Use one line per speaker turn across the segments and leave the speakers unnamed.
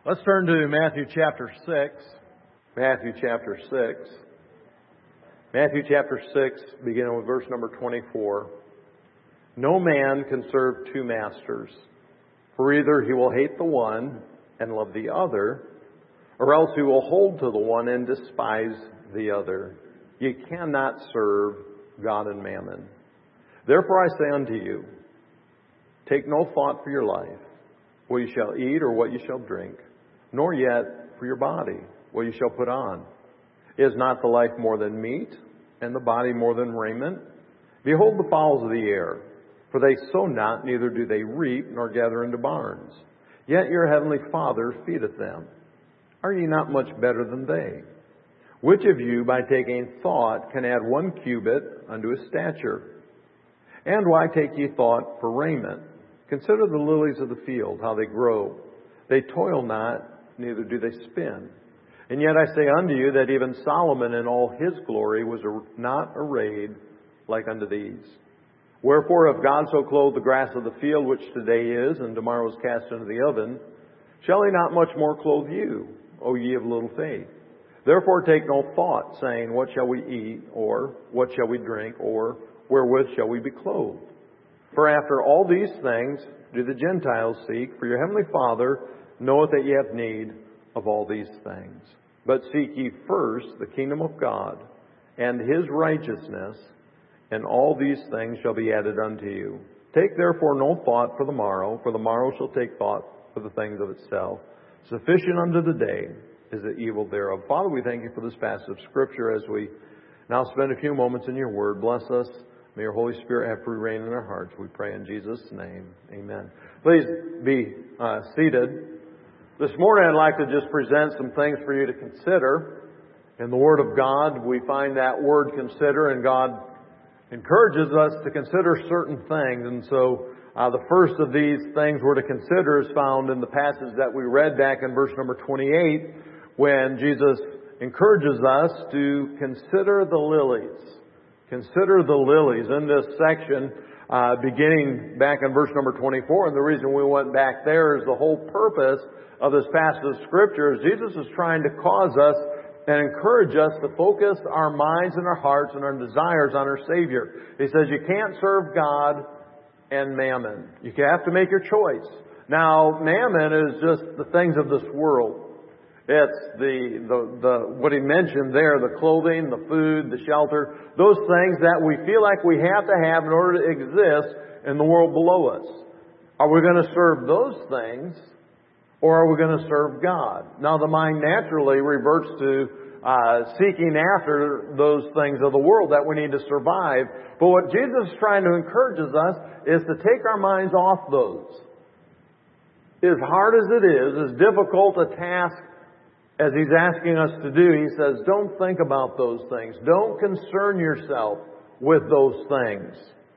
Let's turn to Matthew chapter 6. Matthew chapter 6. Matthew chapter 6, beginning with verse number 24. No man can serve two masters, for either he will hate the one and love the other, or else he will hold to the one and despise the other. You cannot serve God and mammon. Therefore I say unto you, take no thought for your life, what you shall eat or what you shall drink, nor yet for your body, what you shall put on. Is not the life more than meat, and the body more than raiment? Behold the fowls of the air, for they sow not, neither do they reap, nor gather into barns. Yet your heavenly Father feedeth them. Are ye not much better than they? Which of you, by taking thought, can add 1 cubit unto his stature? And why take ye thought for raiment? Consider the lilies of the field, how they grow. They toil not, neither do they spin. And yet I say unto you that even Solomon in all his glory was not arrayed like unto these. Wherefore, if God so clothe the grass of the field, which today is, and tomorrow is cast into the oven, shall he not much more clothe you, O ye of little faith? Therefore take no thought, saying, what shall we eat, or what shall we drink, or wherewith shall we be clothed? For after all these things do the Gentiles seek, for your heavenly Father knoweth that ye have need of all these things. But seek ye first the kingdom of God and his righteousness, and all these things shall be added unto you. Take therefore no thought for the morrow shall take thought for the things of itself. Sufficient unto the day is the evil thereof. Father, we thank you for this passage of Scripture as we now spend a few moments in your word. Bless us. May your Holy Spirit have free reign in our hearts. We pray in Jesus' name. Amen. Please be seated. This morning I'd like to just present some things for you to consider. In the Word of God, we find that word consider, and God encourages us to consider certain things. And so the first of these things we're to consider is found in the passage that we read back in verse number 28, when Jesus encourages us to consider the lilies. Consider the lilies. In this section, beginning back in verse number 24, and the reason we went back there is the whole purpose of this passage of Scripture is Jesus is trying to cause us and encourage us to focus our minds and our hearts and our desires on our Savior. He says you can't serve God and mammon. You have to make your choice. Now, mammon is just the things of this world. It's the what he mentioned there, the clothing, the food, the shelter, those things that we feel like we have to have in order to exist in the world below us. Are we going to serve those things, or are we going to serve God? Now, the mind naturally reverts to seeking after those things of the world that we need to survive. But what Jesus is trying to encourage us is to take our minds off those. As hard as it is, as difficult a task as He's asking us to do, He says, don't think about those things. Don't concern yourself with those things.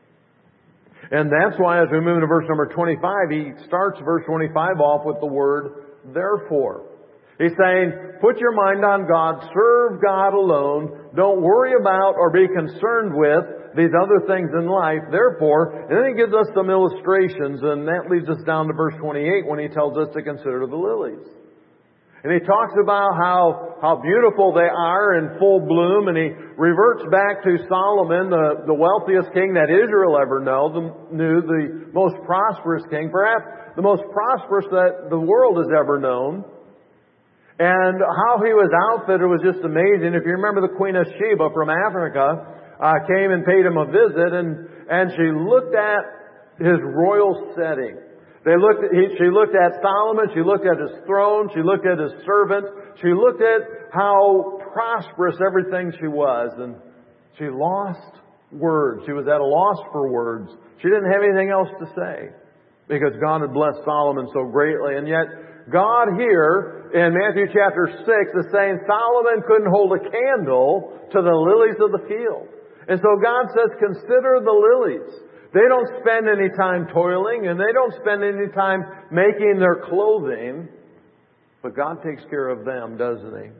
And that's why as we move to verse number 25, He starts verse 25 off with the word, therefore. He's saying, put your mind on God, serve God alone, don't worry about or be concerned with these other things in life, therefore. And then He gives us some illustrations, and that leads us down to verse 28 when He tells us to consider the lilies. And He talks about how beautiful they are in full bloom, and He reverts back to Solomon, the wealthiest king that Israel ever knew, the most prosperous king, perhaps the most prosperous that the world has ever known. And how he was outfitted was just amazing. If you remember, the Queen of Sheba from Africa came and paid him a visit, and she looked at his royal setting. She looked at Solomon, she looked at his throne, she looked at his servants, she looked at how prosperous everything she was, and she lost words. She was at a loss for words. She didn't have anything else to say because God had blessed Solomon so greatly. And yet God here in Matthew chapter 6 is saying Solomon couldn't hold a candle to the lilies of the field. And so God says, consider the lilies. They don't spend any time toiling, and they don't spend any time making their clothing. But God takes care of them, doesn't He?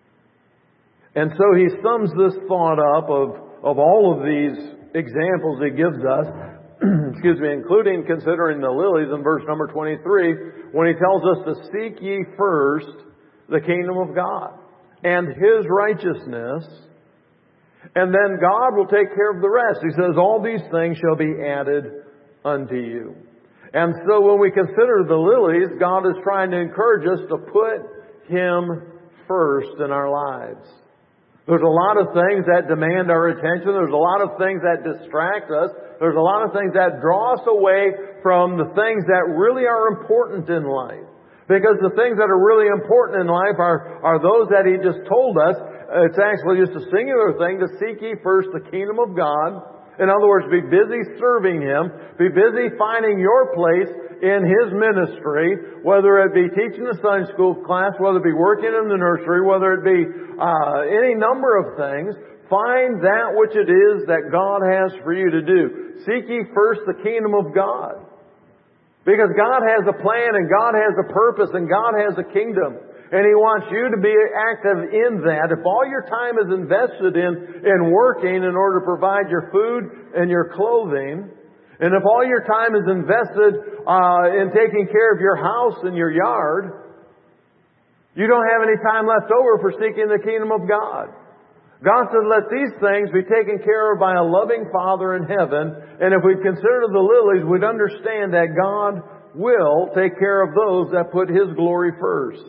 And so He sums this thought up of all of these examples He gives us including considering the lilies in verse number 23, when he tells us to seek ye first the kingdom of God and His righteousness, and then God will take care of the rest. He says, all these things shall be added unto you. And so when we consider the lilies, God is trying to encourage us to put Him first in our lives. There's a lot of things that demand our attention. There's a lot of things that distract us. There's a lot of things that draw us away from the things that really are important in life. Because the things that are really important in life are those that He just told us. It's actually just a singular thing, to seek ye first the kingdom of God. In other words, be busy serving Him. Be busy finding your place in His ministry, whether it be teaching the Sunday school class, whether it be working in the nursery, whether it be any number of things. Find that which it is that God has for you to do. Seek ye first the kingdom of God. Because God has a plan, and God has a purpose, and God has a kingdom. And He wants you to be active in that. If all your time is invested in working in order to provide your food and your clothing, and if all your time is invested in taking care of your house and your yard, you don't have any time left over for seeking the kingdom of God. God said, let these things be taken care of by a loving Father in heaven. And if we consider the lilies, we'd understand that God will take care of those that put His glory first.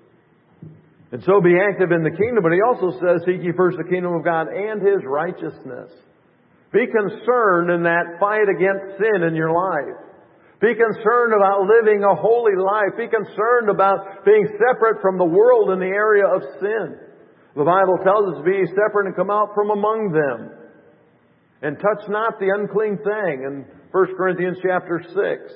And so be active in the kingdom. But He also says, seek ye first the kingdom of God and His righteousness. Be concerned in that fight against sin in your life. Be concerned about living a holy life. Be concerned about being separate from the world in the area of sin. The Bible tells us to be separate and come out from among them. And touch not the unclean thing in 1 Corinthians chapter 6.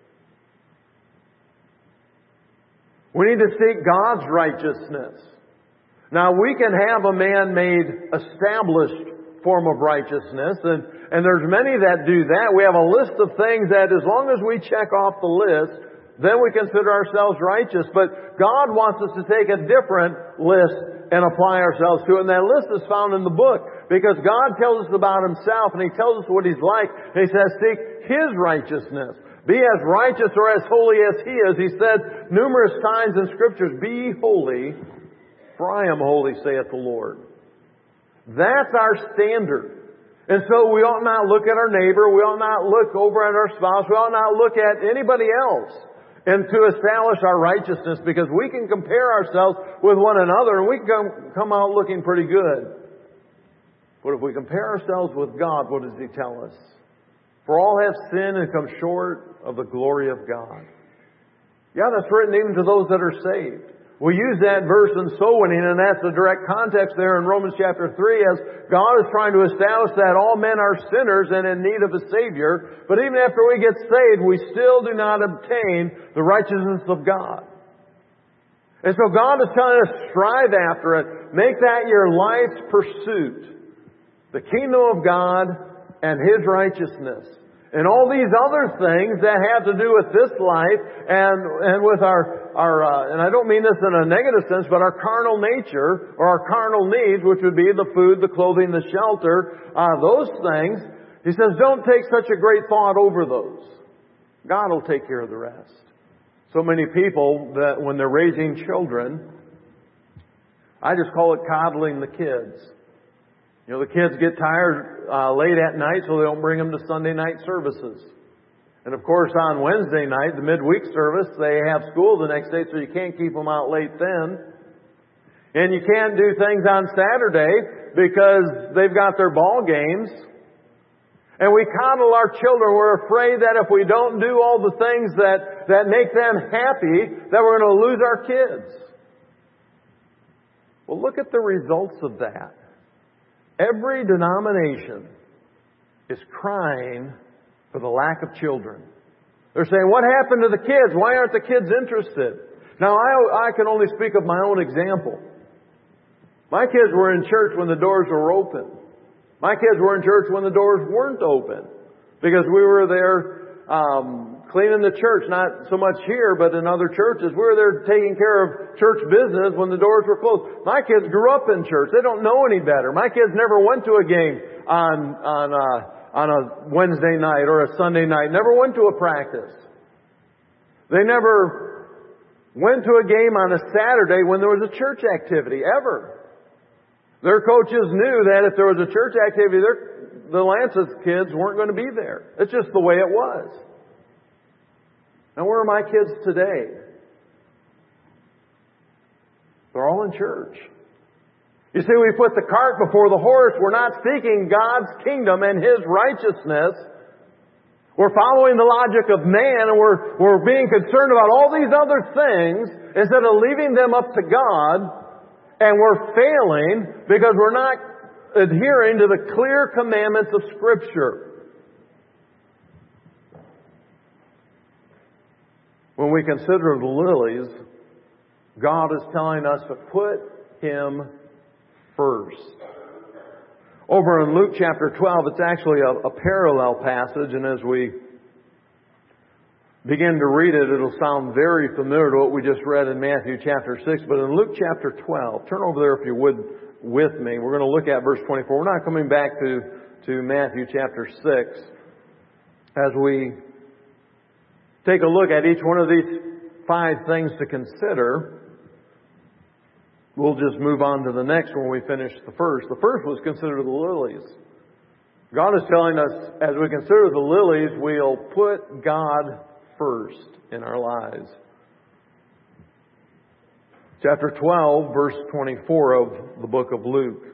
We need to seek God's righteousness. Now, we can have a man-made, established form of righteousness, and there's many that do that. We have a list of things that as long as we check off the list, then we consider ourselves righteous. But God wants us to take a different list and apply ourselves to it. And that list is found in the book. Because God tells us about Himself, and He tells us what He's like. And He says, seek His righteousness. Be as righteous or as holy as He is. He said numerous times in Scriptures, be holy, for I am holy, saith the Lord. That's our standard. And so we ought not look at our neighbor. We ought not look over at our spouse. We ought not look at anybody else and to establish our righteousness, because we can compare ourselves with one another and we can come out looking pretty good. But if we compare ourselves with God, what does He tell us? For all have sinned and come short of the glory of God. Yeah, that's written even to those that are saved. We use that verse in soul winning, and that's the direct context there in Romans chapter 3, as God is trying to establish that all men are sinners and in need of a Savior. But even after we get saved, we still do not obtain the righteousness of God. And so God is telling us, strive after it. Make that your life's pursuit. The kingdom of God and His righteousness. And all these other things that have to do with this life and with our and I don't mean this in a negative sense, but our carnal nature or our carnal needs, which would be the food, the clothing, the shelter, those things. He says, don't take such a great thought over those. God will take care of the rest. So many people that when they're raising children, I just call it coddling the kids. You know, the kids get tired late at night, so they don't bring them to Sunday night services. And of course, on Wednesday night, the midweek service, they have school the next day, so you can't keep them out late then. And you can't do things on Saturday because they've got their ball games. And we coddle our children. We're afraid that if we don't do all the things that make them happy, that we're going to lose our kids. Well, look at the results of that. Every denomination is crying for the lack of children. They're saying, what happened to the kids? Why aren't the kids interested? Now, I can only speak of my own example. My kids were in church when the doors were open. My kids were in church when the doors weren't open. Because we were there cleaning the church, not so much here, but in other churches. We were there taking care of church business when the doors were closed. My kids grew up in church. They don't know any better. My kids never went to a game on on a Wednesday night or a Sunday night, never went to a practice. They never went to a game on a Saturday when there was a church activity, ever. Their coaches knew that if there was a church activity, the Lances kids weren't going to be there. It's just the way it was. Now, where are my kids today? They're all in church. You see, we put the cart before the horse. We're not seeking God's kingdom and His righteousness. We're following the logic of man, and we're being concerned about all these other things instead of leaving them up to God. And we're failing because we're not adhering to the clear commandments of Scripture. When we consider the lilies, God is telling us to put Him first. Over in Luke chapter 12, it's actually a parallel passage, and as we begin to read it, it'll sound very familiar to what we just read in Matthew chapter 6. But in Luke chapter 12, turn over there if you would with me. We're going to look at verse 24. We're not coming back to Matthew chapter 6. As we take a look at each one of these 5 things to consider, we'll just move on to the next when we finish the first. The first was consider the lilies. God is telling us, as we consider the lilies, we'll put God first in our lives. Chapter 12, verse 24 of the book of Luke.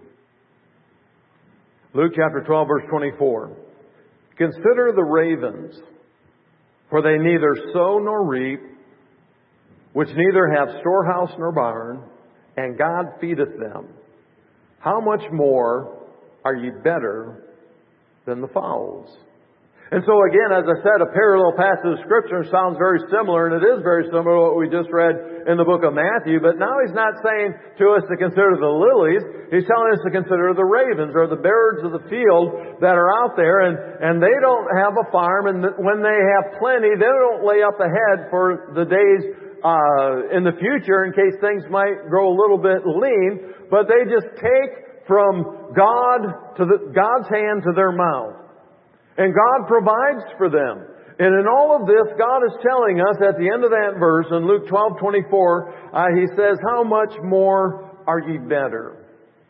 Luke chapter 12, verse 24. Consider the ravens, for they neither sow nor reap, which neither have storehouse nor barn, and God feedeth them. How much more are ye better than the fowls? And so again, as I said, a parallel passage of Scripture sounds very similar, and it is very similar to what we just read in the book of Matthew. But now He's not saying to us to consider the lilies. He's telling us to consider the ravens, or the birds of the field that are out there, and they don't have a farm, and when they have plenty, they don't lay up ahead for the days in the future in case things might grow a little bit lean, but they just take from God's hand to their mouth. And God provides for them. And in all of this, God is telling us at the end of that verse, in Luke 12:24, He says, how much more are ye better?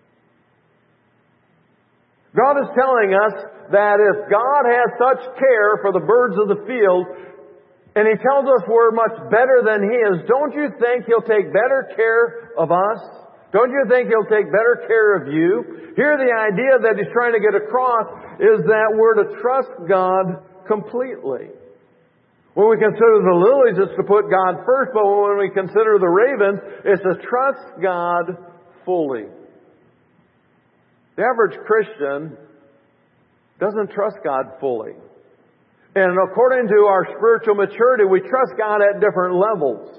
God is telling us that if God has such care for the birds of the field, and He tells us we're much better than He is, don't you think He'll take better care of us? Don't you think He'll take better care of you? Here the idea that He's trying to get across is that we're to trust God completely. When we consider the lilies, it's to put God first, but when we consider the ravens, it's to trust God fully. The average Christian doesn't trust God fully. And according to our spiritual maturity, we trust God at different levels.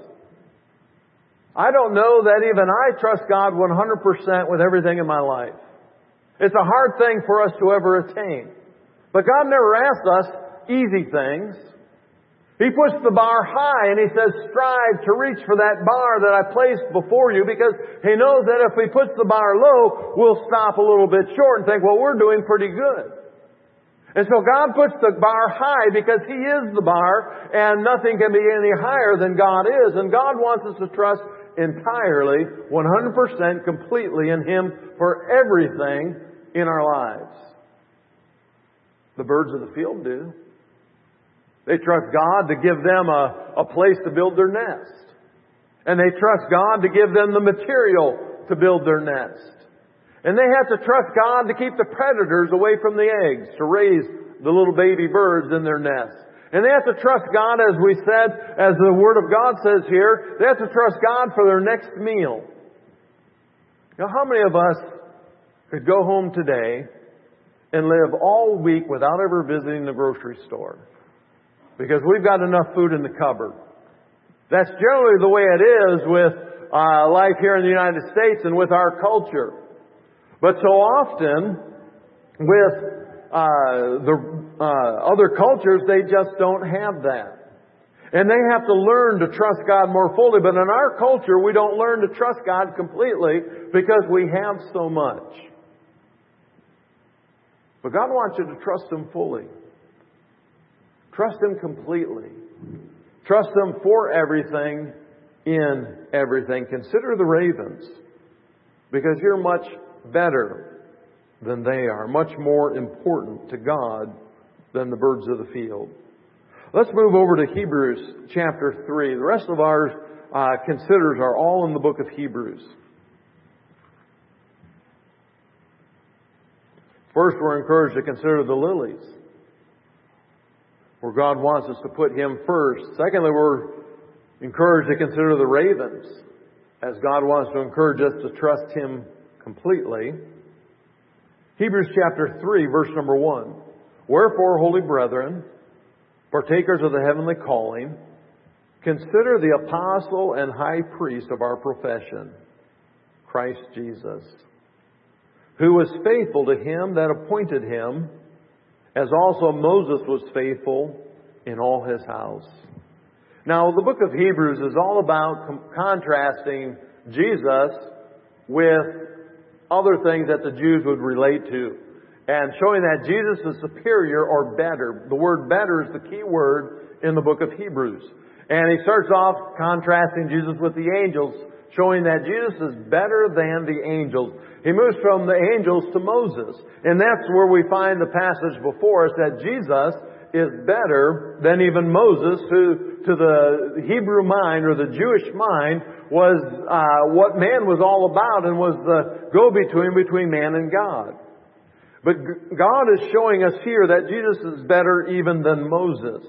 I don't know that even I trust God 100% with everything in my life. It's a hard thing for us to ever attain. But God never asks us easy things. He puts the bar high and He says, strive to reach for that bar that I placed before you, because He knows that if He puts the bar low, we'll stop a little bit short and think, well, we're doing pretty good. And so God puts the bar high because He is the bar, and nothing can be any higher than God is. And God wants us to trust entirely, 100% completely in Him for everything in our lives. The birds of the field do. They trust God to give them a place to build their nest. And they trust God to give them the material to build their nest. And they have to trust God to keep the predators away from the eggs, to raise the little baby birds in their nest. And they have to trust God, as we said, as the Word of God says here, they have to trust God for their next meal. Now, how many of us could go home today and live all week without ever visiting the grocery store? Because we've got enough food in the cupboard. That's generally the way it is with life here in the United States and with our culture. But so often, with other cultures, they just don't have that. And they have to learn to trust God more fully. But in our culture, we don't learn to trust God completely because we have so much. But God wants you to trust Him fully. Trust Him completely. Trust Him for everything, in everything. Consider the ravens, because you're much better than they are, much more important to God than the birds of the field. Let's move over to Hebrews chapter 3. The rest of our considers are all in the book of Hebrews. First, we're encouraged to consider the lilies, where God wants us to put Him first. Secondly, we're encouraged to consider the ravens, as God wants to encourage us to trust Him completely. Hebrews chapter 3, verse number 1. Wherefore, holy brethren, partakers of the heavenly calling, consider the apostle and high priest of our profession, Christ Jesus, who was faithful to Him that appointed him, as also Moses was faithful in all his house. Now, the book of Hebrews is all about contrasting Jesus with other things that the Jews would relate to, and showing that Jesus is superior or better. The word better is the key word in the book of Hebrews. And he starts off contrasting Jesus with the angels, showing that Jesus is better than the angels. He moves from the angels to Moses. And that's where we find the passage before us, that Jesus is better than even Moses, who to the Hebrew mind or the Jewish mind was what man was all about and was the go-between between man and God. But God is showing us here that Jesus is better even than Moses.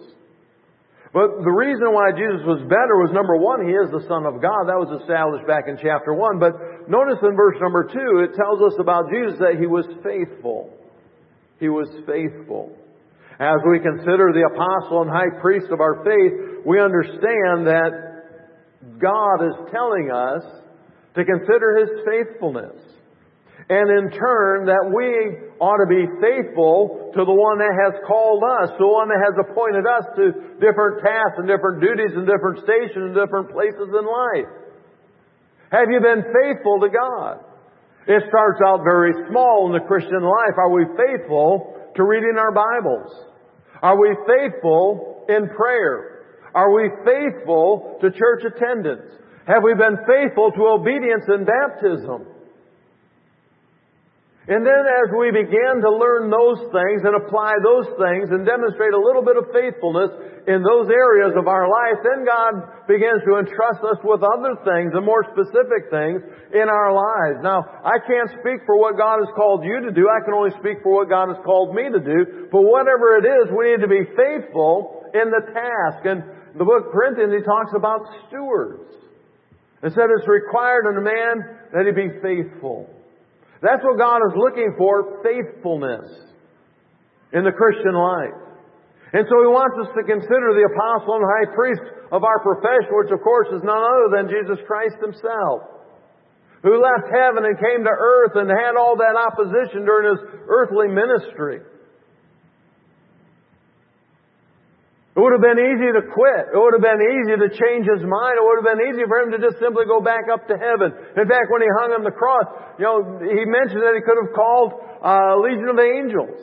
But the reason why Jesus was better was, number one, He is the Son of God. That was established back in chapter 1. But notice in verse number 2, it tells us about Jesus that He was faithful. He was faithful. As we consider the apostle and high priest of our faith, we understand that God is telling us to consider His faithfulness. And in turn, that we ought to be faithful to the one that has called us, the one that has appointed us to different tasks and different duties and different stations and different places in life. Have you been faithful to God? It starts out very small in the Christian life. Are we faithful to reading our Bibles? Are we faithful in prayer? Are we faithful to church attendance? Have we been faithful to obedience in baptism? And then as we begin to learn those things and apply those things and demonstrate a little bit of faithfulness in those areas of our life, then God begins to entrust us with other things and more specific things in our lives. Now, I can't speak for what God has called you to do. I can only speak for what God has called me to do. But whatever it is, we need to be faithful in the task. And the book of Corinthians, he talks about stewards. It said it's required in a man that he be faithful. That's what God is looking for, faithfulness in the Christian life. And so He wants us to consider the apostle and high priest of our profession, which of course is none other than Jesus Christ Himself, who left heaven and came to earth and had all that opposition during His earthly ministry. It would have been easy to quit. It would have been easy to change His mind. It would have been easy for Him to just simply go back up to heaven. In fact, when He hung on the cross, He mentioned that He could have called a legion of angels.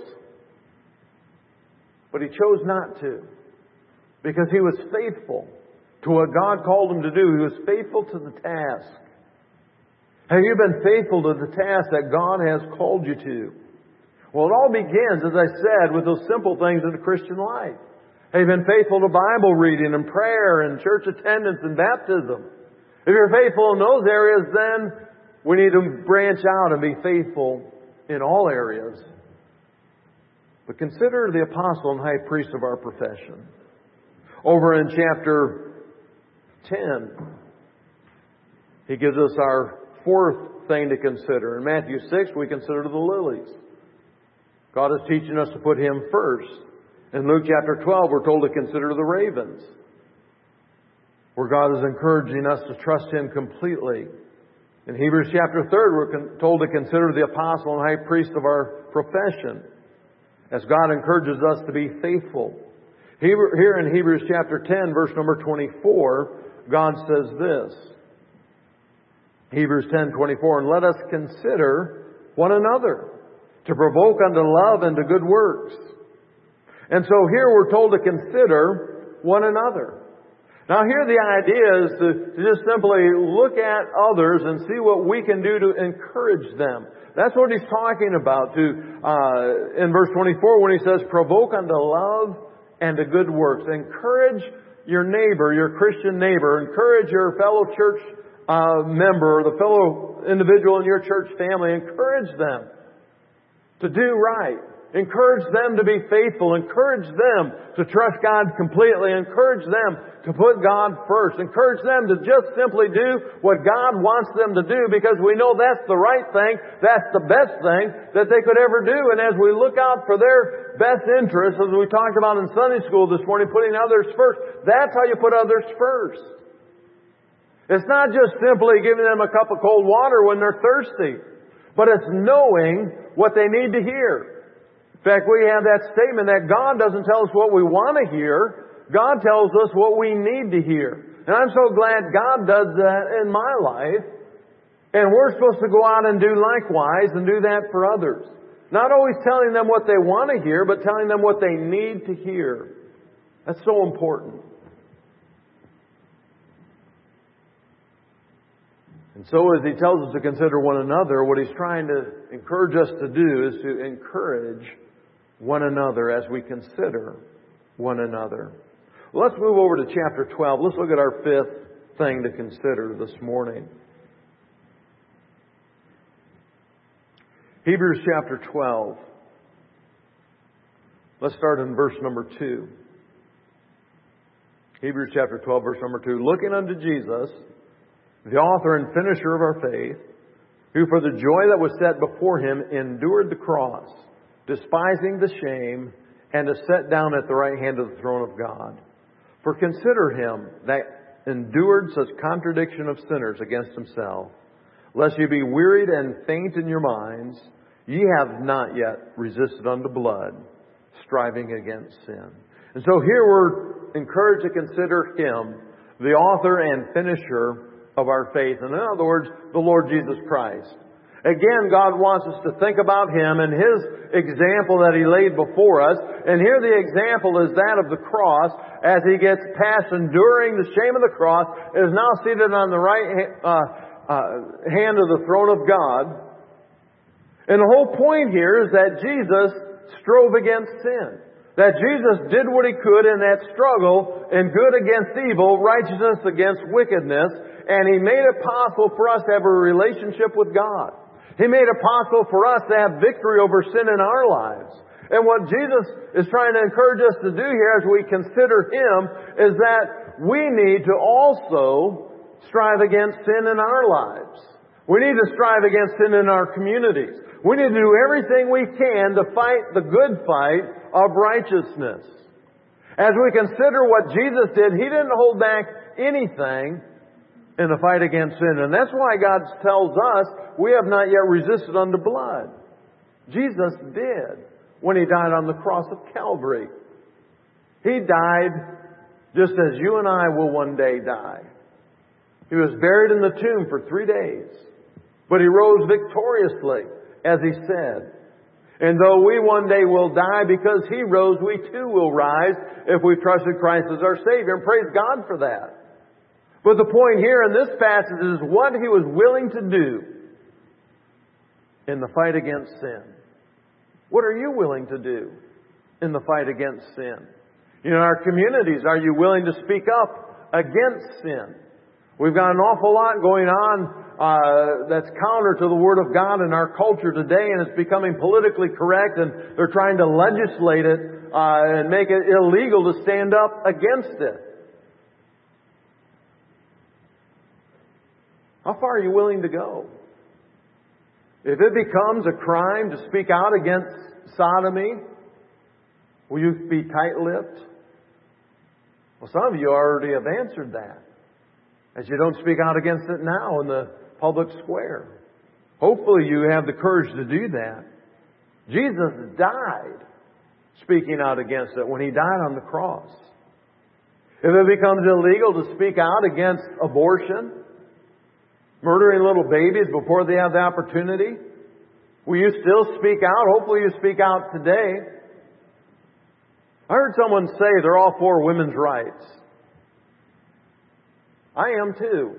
But He chose not to, because He was faithful to what God called Him to do. He was faithful to the task. Have you been faithful to the task that God has called you to? Well, it all begins, as I said, with those simple things in the Christian life. Have you been faithful to Bible reading and prayer and church attendance and baptism? If you're faithful in those areas, then we need to branch out and be faithful in all areas. But consider the apostle and high priest of our profession. Over in chapter 10, he gives us our fourth thing to consider. In Matthew 6, we consider the lilies. God is teaching us to put Him first. In Luke chapter 12, we're told to consider the ravens, where God is encouraging us to trust Him completely. In Hebrews chapter 3, we're told to consider the apostle and high priest of our profession, as God encourages us to be faithful. Here in Hebrews chapter 10, verse number 24, God says this. Hebrews 10:24, and let us consider one another to provoke unto love and to good works. And so here we're told to consider one another. Now here the idea is to just simply look at others and see what we can do to encourage them. That's what he's talking about in verse 24 when he says, provoke unto love and to good works. Encourage your neighbor, your Christian neighbor. Encourage your fellow church member, the fellow individual in your church family. Encourage them to do right. Encourage them to be faithful. Encourage them to trust God completely. Encourage them to put God first. Encourage them to just simply do what God wants them to do, because we know that's the right thing. That's the best thing that they could ever do. And as we look out for their best interests, as we talked about in Sunday school this morning, putting others first, that's how you put others first. It's not just simply giving them a cup of cold water when they're thirsty, but it's knowing what they need to hear. In fact, we have that statement that God doesn't tell us what we want to hear. God tells us what we need to hear. And I'm so glad God does that in my life. And we're supposed to go out and do likewise and do that for others. Not always telling them what they want to hear, but telling them what they need to hear. That's so important. And so as he tells us to consider one another, what he's trying to encourage us to do is to encourage one another as we consider one another. Well, let's move over to chapter 12. Let's look at our fifth thing to consider this morning. Hebrews chapter 12. Let's start in verse number 2. Hebrews chapter 12, verse number 2. Looking unto Jesus, the author and finisher of our faith, who for the joy that was set before him endured the cross, despising the shame, and is set down at the right hand of the throne of God. For consider him that endured such contradiction of sinners against himself, lest ye be wearied and faint in your minds. Ye have not yet resisted unto blood, striving against sin. And so here we're encouraged to consider him, the author and finisher of our faith. And in other words, the Lord Jesus Christ. Again, God wants us to think about him and his example that he laid before us. And here the example is that of the cross. As he gets past enduring the shame of the cross, is now seated on the right hand of the throne of God. And the whole point here is that Jesus strove against sin. That Jesus did what he could in that struggle, and good against evil, righteousness against wickedness, and he made it possible for us to have a relationship with God. He made it possible for us to have victory over sin in our lives. And what Jesus is trying to encourage us to do here as we consider him is that we need to also strive against sin in our lives. We need to strive against sin in our communities. We need to do everything we can to fight the good fight of righteousness. As we consider what Jesus did, he didn't hold back anything in the fight against sin. And that's why God tells us we have not yet resisted unto blood. Jesus did when he died on the cross of Calvary. He died just as you and I will one day die. He was buried in the tomb for 3 days. But he rose victoriously, as he said. And though we one day will die because he rose, we too will rise if we've trusted Christ as our Savior. And praise God for that. But the point here in this passage is what he was willing to do in the fight against sin. What are you willing to do in the fight against sin? In our communities, are you willing to speak up against sin? We've got an awful lot going on that's counter to the Word of God in our culture today, and it's becoming politically correct, and they're trying to legislate it and make it illegal to stand up against it. How far are you willing to go? If it becomes a crime to speak out against sodomy, will you be tight-lipped? Well, some of you already have answered that, as you don't speak out against it now in the public square. Hopefully you have the courage to do that. Jesus died speaking out against it when he died on the cross. If it becomes illegal to speak out against abortion, murdering little babies before they have the opportunity, Will you still speak out? Hopefully you speak out today. I heard someone say they're all for women's rights. I am too.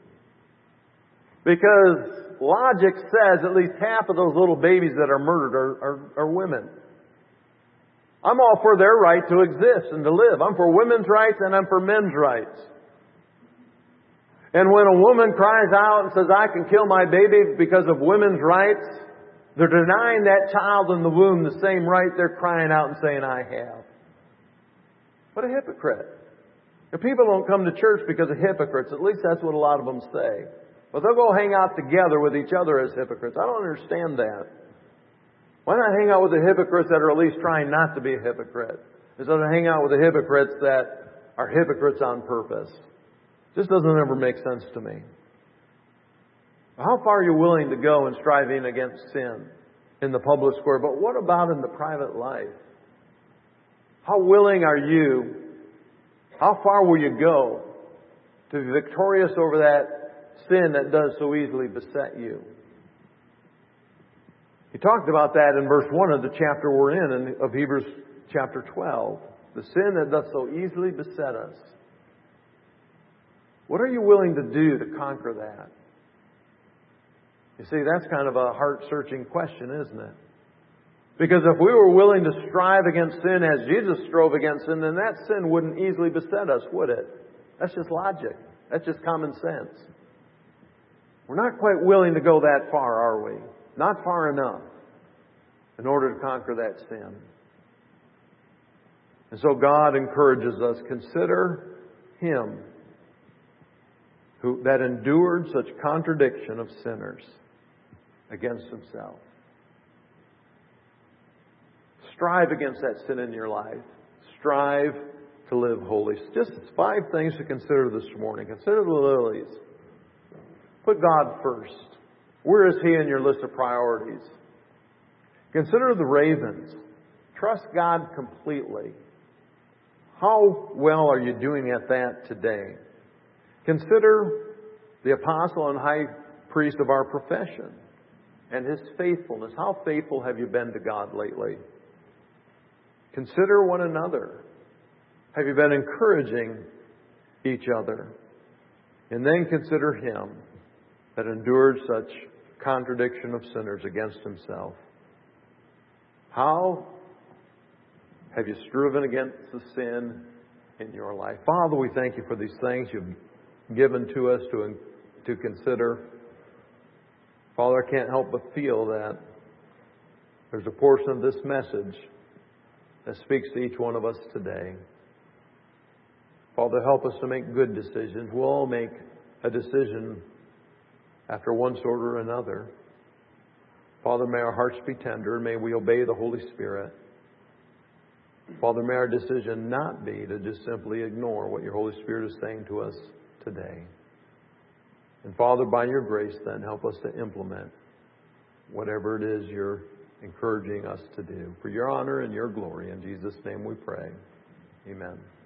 Because logic says at least half of those little babies that are murdered are women. I'm all for their right to exist and to live. I'm for women's rights and I'm for men's rights. And when a woman cries out and says, I can kill my baby because of women's rights, they're denying that child in the womb the same right they're crying out and saying, I have. What a hypocrite. If people don't come to church because of hypocrites, at least that's what a lot of them say. But they'll go hang out together with each other as hypocrites. I don't understand that. Why not hang out with the hypocrites that are at least trying not to be a hypocrite, instead of hang out with the hypocrites that are hypocrites on purpose? Just doesn't ever make sense to me. How far are you willing to go in striving against sin in the public square? But what about in the private life? How willing are you? How far will you go to be victorious over that sin that does so easily beset you? He talked about that in verse 1 of the chapter we're in of Hebrews chapter 12. The sin that does so easily beset us. What are you willing to do to conquer that? You see, that's kind of a heart-searching question, isn't it? Because if we were willing to strive against sin as Jesus strove against sin, then that sin wouldn't easily beset us, would it? That's just logic. That's just common sense. We're not quite willing to go that far, are we? Not far enough in order to conquer that sin. And so God encourages us, consider Him that endured such contradiction of sinners against Himself. Strive against that sin in your life. Strive to live holy. Just 5 things to consider this morning. Consider the lilies. Put God first. Where is He in your list of priorities? Consider the ravens. Trust God completely. How well are you doing at that today? Consider the apostle and high priest of our profession and his faithfulness. How faithful have you been to God lately? Consider one another. Have you been encouraging each other? And then consider Him that endured such contradiction of sinners against Himself. How have you striven against the sin in your life? Father, we thank You for these things You've given to us to consider. Father, I can't help but feel that there's a portion of this message that speaks to each one of us today. Father, help us to make good decisions. We'll all make a decision after one sort or another. Father, may our hearts be tender and may we obey the Holy Spirit. Father, may our decision not be to just simply ignore what Your Holy Spirit is saying to us today. And Father, by Your grace then, help us to implement whatever it is You're encouraging us to do. For Your honor and Your glory, in Jesus' name we pray. Amen.